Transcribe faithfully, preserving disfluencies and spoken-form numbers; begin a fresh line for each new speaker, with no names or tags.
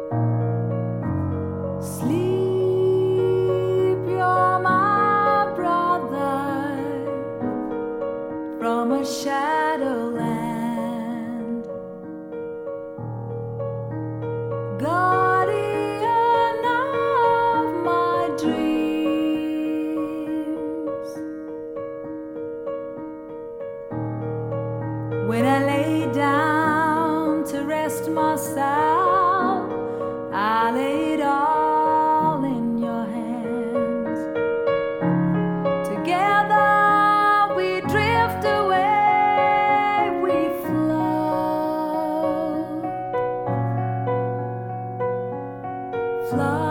Sleep, you're my brother from a shadowland, guardian of my dreams. When I lay down to rest myself, I lay it all in your hands. Together we drift away, we float, float.